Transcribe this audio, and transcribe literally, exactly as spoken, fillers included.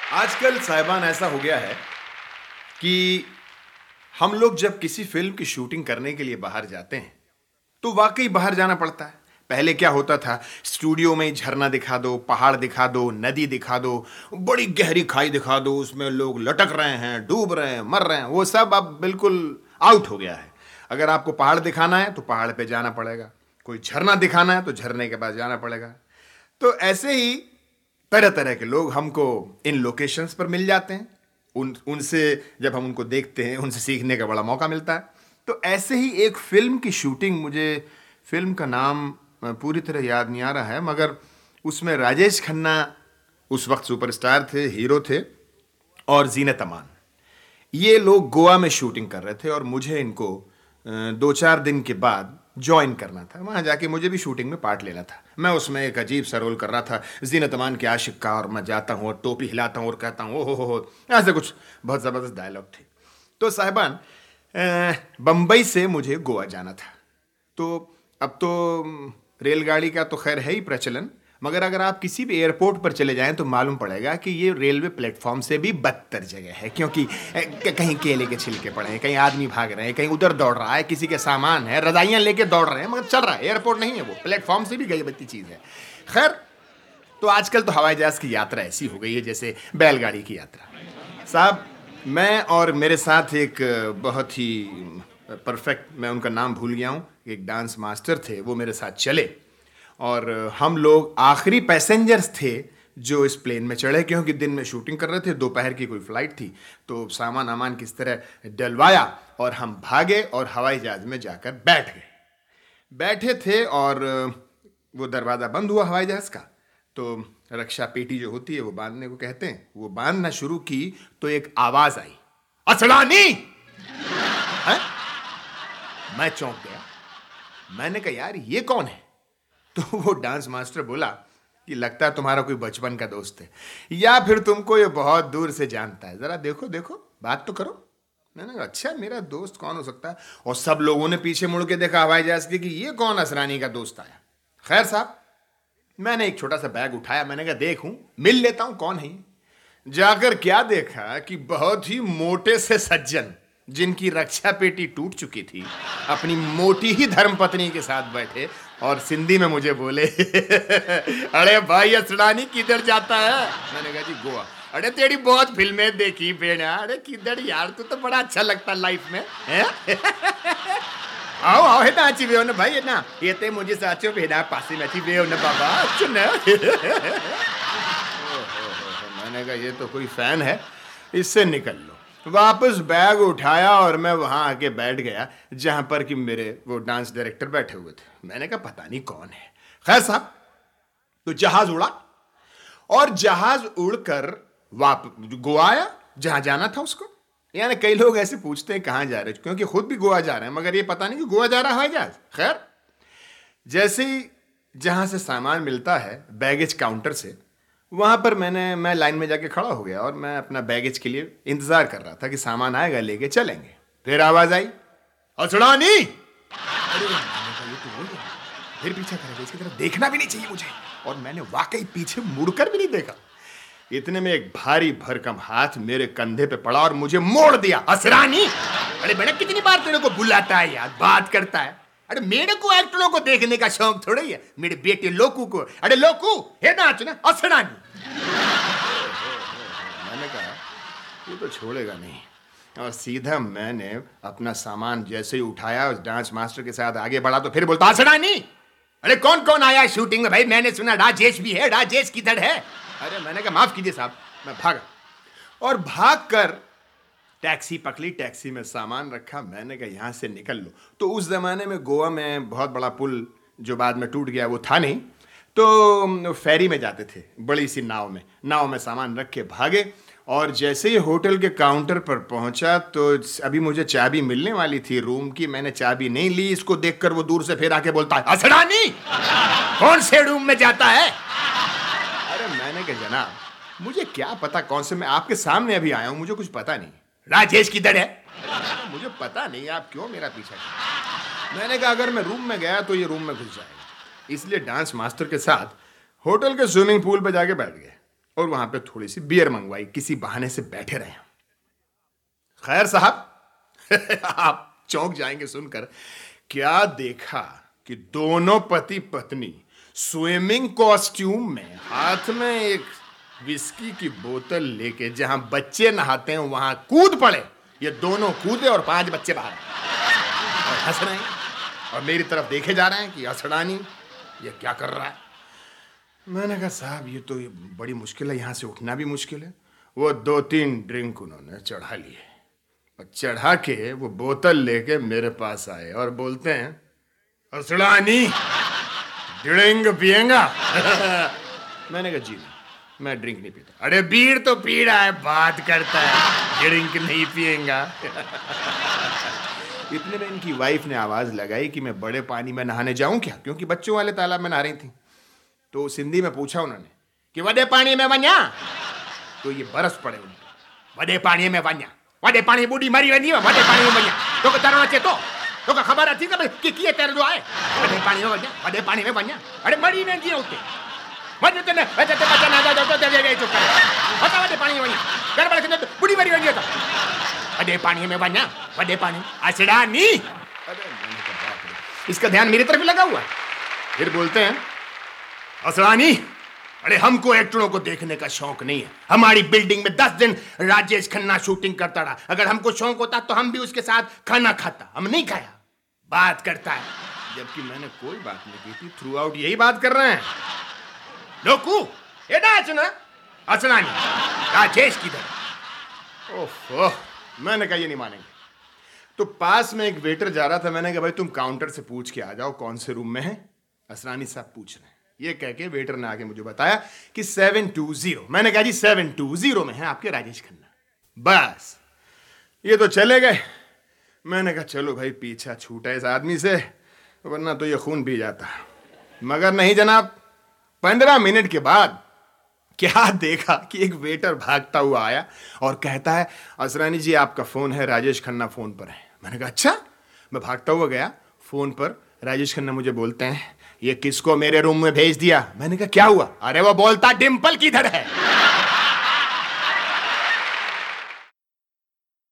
आजकल साहिबान ऐसा हो गया है कि हम लोग जब किसी फिल्म की शूटिंग करने के लिए बाहर जाते हैं तो वाकई बाहर जाना पड़ता है। पहले क्या होता था, स्टूडियो में झरना दिखा दो, पहाड़ दिखा दो, नदी दिखा दो, बड़ी गहरी खाई दिखा दो, उसमें लोग लटक रहे हैं, डूब रहे हैं, मर रहे हैं, वो सब अब बिल्कुल आउट हो गया है। अगर आपको पहाड़ दिखाना है तो पहाड़ पे जाना पड़ेगा, कोई झरना दिखाना है तो झरने के पास जाना पड़ेगा। तो ऐसे ही तरह तरह के लोग हमको इन लोकेशंस पर मिल जाते हैं। उन उनसे जब हम उनको देखते हैं, उनसे सीखने का बड़ा मौका मिलता है। तो ऐसे ही एक फिल्म की शूटिंग, मुझे फिल्म का नाम अ, पूरी तरह याद नहीं आ रहा है, मगर उसमें राजेश खन्ना उस वक्त सुपरस्टार थे, हीरो थे, और जीनत अमान, ये लोग गोवा में शूटिंग कर रहे थे और मुझे इनको अ, दो चार दिन के बाद ज्वाइन करना था। वहाँ जाके मुझे भी शूटिंग में पार्ट लेना था। मैं उसमें एक अजीब सा रोल कर रहा था, जीनत अमान के आशिक का, और मैं जाता हूँ और टोपी हिलाता हूँ और कहता हूँ ओ हो हो हो, ऐसे कुछ बहुत ज़बरदस्त डायलॉग थे। तो साहिबान, अ, बम्बई से मुझे गोवा जाना था। तो अब तो म, रेलगाड़ी का तो खैर है ही प्रचलन, मगर अगर आप किसी भी एयरपोर्ट पर चले जाएं तो मालूम पड़ेगा कि ये रेलवे प्लेटफॉर्म से भी बदतर जगह है, क्योंकि अ, कहीं केले के छिलके पड़े हैं, कहीं आदमी भाग रहे हैं, कहीं उधर दौड़ रहा है, किसी के सामान है, रजाइयाँ लेके दौड़ रहे हैं, मगर चल रहा है। एयरपोर्ट नहीं है, वो प्लेटफॉर्म से भी गई बत्ती चीज़ है। खैर, तो आजकल तो हवाई जहाज़ की यात्रा ऐसी हो गई है जैसे बैलगाड़ी की यात्रा। साहब, मैं और मेरे साथ एक बहुत ही परफेक्ट, मैं उनका नाम भूल गया हूँ, एक डांस मास्टर थे, वो मेरे साथ चले और हम लोग आखिरी पैसेंजर्स थे जो इस प्लेन में चढ़े, क्योंकि दिन में शूटिंग कर रहे थे, दोपहर की कोई फ्लाइट थी। तो सामान आमान किस तरह डलवाया और हम भागे और हवाई जहाज़ में जाकर बैठ गए। बैठे थे और वो दरवाज़ा बंद हुआ हवाई जहाज़ का, तो रक्षा पेटी जो होती है वो बांधने को कहते हैं, वो बांधना शुरू की तो एक आवाज़ आई, असलानी। हैं? मैं चौंक गया। मैंने कहा यार ये कौन है? तो वो डांस मास्टर बोला कि लगता है तुम्हारा कोई बचपन का दोस्त है, या फिर तुमको ये बहुत दूर से जानता है, जरा देखो देखो, बात तो करो। मैंने कहा अच्छा, मेरा दोस्त कौन हो सकता है? और सब लोगों ने पीछे मुड़ के देखा हवाई जहाज के कि ये कौन असरानी का दोस्त आया। खैर साहब, मैंने एक छोटा सा बैग उठाया, मैंने कहा देखूं, मिल लेता हूं कौन है। जाकर क्या देखा कि बहुत ही मोटे से सज्जन, जिनकी रक्षा पेटी टूट चुकी थी, अपनी मोटी ही धर्मपत्नी के साथ बैठे और सिंधी में मुझे बोले अरे भाई असरानी किधर जाता है? मैंने कहा जी गोवा। अरे तेरी बहुत फिल्में देखी बेड़ा। अरे किधर यार, तू तो बड़ा अच्छा लगता लाइफ में है। आओ आओ है ना, अच्छी वे ना भाई, है ना, ये ते मुझे साचो भेड़ा पासी में अच्छी वे ना बाबा, अच्छी ना। मैंने कहा ये तो कोई फैन है, इससे निकल लो। वापस बैग उठाया और मैं वहां आके बैठ गया जहां पर कि मेरे वो डांस डायरेक्टर बैठे हुए थे। मैंने कहा पता नहीं कौन है। खैर साहब, तो जहाज उड़ा और जहाज उड़कर वापस गोवा आया जहां जाना था उसको। यानी कई लोग ऐसे पूछते हैं कहां जा रहे हैं, क्योंकि खुद भी गोवा जा रहे हैं, मगर ये पता नहीं कि गोवा जा रहा है हवाई जहाज। खैर, जैसे ही जहां से सामान मिलता है बैगेज काउंटर से, वहां पर मैंने मैं लाइन में जाके खड़ा हो गया और मैं अपना बैगेज के लिए इंतजार कर रहा था कि सामान आएगा, लेके चलेंगे। फिर आवाज आई, असड़ानी। अरे मैंने कहा ये तो बोल गया, फिर पीछे करेगा, इसकी तरफ देखना भी नहीं चाहिए मुझे। और मैंने वाकई पीछे मुड़कर भी नहीं देखा। इतने में एक भारी भरकम हाथ मेरे कंधे पे पड़ा और मुझे मोड़ दिया। असरानी, अरे बेटा कितनी बार तेरे को बुलाता है यार, बात करता है। अरे मेरे को एक्टरों को देखने का शौक थोड़ी है, मेरे बेटे लोकू को। अरे लोकू है ना, ना असरानी। मैंने कहा ये तो छोड़ेगा नहीं, और सीधा मैंने अपना सामान जैसे ही उठाया उस डांस मास्टर के साथ आगे बढ़ा तो फिर बोलता असरानी। अरे कौन कौन आया है शूटिंग में भाई? मैंने सुना राजेश भी है, राजेश किधर है? अरे मैंने कहा माफ कीजिए साहब। मैं भागा और भाग कर टैक्सी पकड़ी, टैक्सी में सामान रखा। मैंने कहा यहाँ से निकल लो। तो उस जमाने में गोवा में बहुत बड़ा पुल जो बाद में टूट गया वो था नहीं, तो फेरी में जाते थे, बड़ी सी नाव में। नाव में सामान रख के भागे और जैसे ही होटल के काउंटर पर पहुंचा तो अभी मुझे चाबी मिलने वाली थी रूम की। मैंने चाबी नहीं ली। इसको देखकर वो दूर से फिर आके बोलता है असरानी कौन से रूम में जाता है? अरे मैंने कहा जनाब मुझे क्या पता कौन से, मैं आपके सामने अभी आया हूं, मुझे कुछ पता नहीं। राजेश किधर है? मुझे पता नहीं, आप क्यों मेरा पीछा कर? मैंने कहा अगर मैं रूम में गया तो ये रूम में घुस जाएगा, इसलिए डांस मास्टर के साथ होटल के स्विमिंग पूल पे जाके बैठ गए। और वहां पे थोड़ी सी बियर मंगवाई, किसी बहाने से बैठे रहे। खैर साहब आप चौंक जाएंगे सुनकर, क्या देखा कि दोनों पति पत्नी स्विमिंग कॉस्ट्यूम में, हाथ में एक विस्की की बोतल लेके जहां बच्चे नहाते हैं वहां कूद पड़े। ये दोनों कूदे और पांच बच्चे बाहर और हंस रहे हैं और मेरी तरफ देखे जा रहे हैं कि असड़ानी ये क्या कर रहा है। मैंने कहा साहब ये तो ये बड़ी मुश्किल है, यहां से उठना भी मुश्किल है। वो दो तीन ड्रिंक उन्होंने चढ़ा लिए और चढ़ा के वो बोतल लेके मेरे पास आए और बोलते हैं, असड़ानी ड्रिंक पिएगा? मैंने कहा जी मैं ड्रिंक नहीं पीता। अरे बीड़ तो पी रहा है, बात करता है, ड्रिंक नहीं पिएगा। इतने में इनकी वाइफ ने आवाज लगाई कि मैं बड़े पानी में नहाने जाऊं क्या, क्योंकि बच्चों वाले तालाब में नहा रही थी। तो सिंधी में पूछा उन्होंने कि वडे पानी में वन्या? तो ये बरस पड़े उनको, वडे पानी में वन्या, वडे पानी बूढ़ी मरी वेंदी, वडे पानी में वन्या तो को तरणो अचे तो तो को खबर अथी कि कीअं तैरंदो आहे? वडे पानी में वन्या, वडे पानी में वन्या, अरे मरी वेंदी उते वञ त न अचे त बचन आ जा तो दे चुप कर बता, वडे पानी में वन्या गड़बड़ के तो बूढ़ी मरी वेंदी तो वडे पानी में वन्या, वडे पानी असड़ानी। अरे मैंने कहा बाप रे, इसका ध्यान मेरी तरफ लगा हुआ है। फिर बोलते हैं, असड़ानी अरे हमको एक्टरों को देखने का शौक नहीं है। हमारी बिल्डिंग में दस दिन राजेश खन्ना शूटिंग करता रहा, अगर हमको शौक होता तो हम भी उसके साथ खाना खाता, हम नहीं खाया। बात करता है, जबकि मैंने कोई बात नहीं की थी। थ्रू आउट यही बात कर रहे हैं। लोकू ये ना असड़ानी राजेश किधर? ओहो, मैंने कहा ये नहीं मानेंगे। तो पास में एक वेटर जा रहा था, मैंने कहा भाई तुम काउंटर से पूछ के आ जाओ कौन से रूम में है। असरानी साहब पूछ रहे हैं, ये कह के वेटर ने आगे मुझे बताया कि सेवन टू जीरो। मैंने कहा जी सेवन टू जीरो में है आपके राजेश खन्ना। बस ये तो चले गए। मैंने कहा चलो भाई पीछा छूटा इस आदमी से, वरना तो ये खून पी जाता। मगर नहीं जनाब, पंद्रह मिनट के बाद क्या देखा कि एक वेटर भागता हुआ आया और कहता है, असरानी जी आपका फोन है, राजेश खन्ना फोन पर है। मैंने कहा अच्छा। मैं भागता हुआ गया, फोन पर राजेश खन्ना मुझे बोलते हैं, ये किसको मेरे रूम में भेज दिया? मैंने कहा क्या हुआ? अरे वो बोलता डिंपल किधर है।